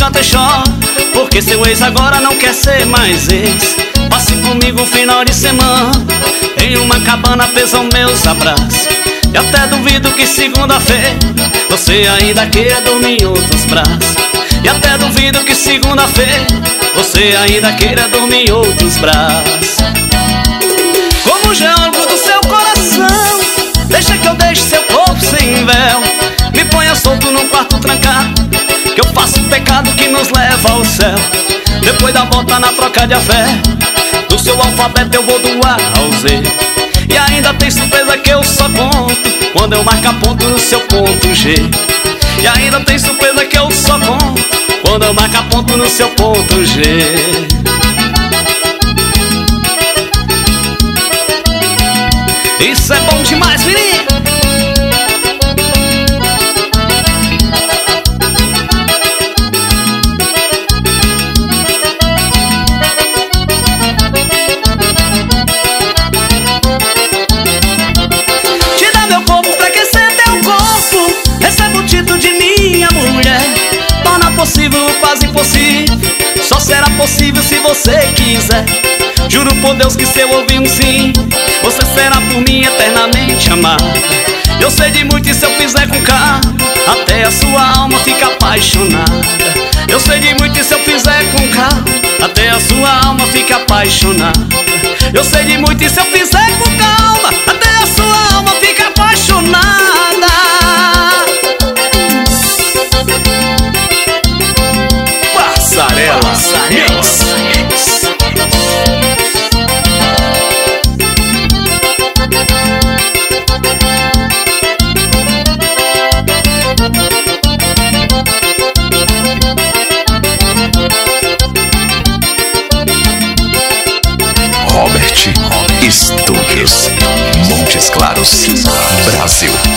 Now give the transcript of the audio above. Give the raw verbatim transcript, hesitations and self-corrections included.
canta e chora, porque seu ex agora não quer ser mais ex. Passe comigo um final de semana em uma cabana, pesam meus abraços. E até duvido que segunda-feira você ainda queira dormir em outros braços. E até duvido que segunda-feira você ainda queira dormir em outros braços. Como geólogo do seu coração, deixa que eu deixe seu corpo sem véu. Me ponha solto num quarto trancado, que eu faço o pecado que nos leva ao céu. Depois da volta na troca de afé, do seu alfabeto eu vou do A ao Z. E ainda tem surpresa que eu só conto quando eu marcar ponto no seu ponto G. E ainda tem surpresa que eu só conto quando eu marcar ponto no seu ponto G. Isso é bom demais, menino! Possível, quase impossível, só será possível se você quiser. Juro por Deus que se eu ouvir um sim, você será por mim eternamente amada. Eu sei de muito e se eu fizer com calma, até a sua alma fica apaixonada. Eu sei de muito e se eu fizer com calma, até a sua alma fica apaixonada. Eu sei de muito e se eu fizer com calma, até a sua alma fica apaixonada. Passarela Mix. Robert Studios, Montes Claros, Brasil.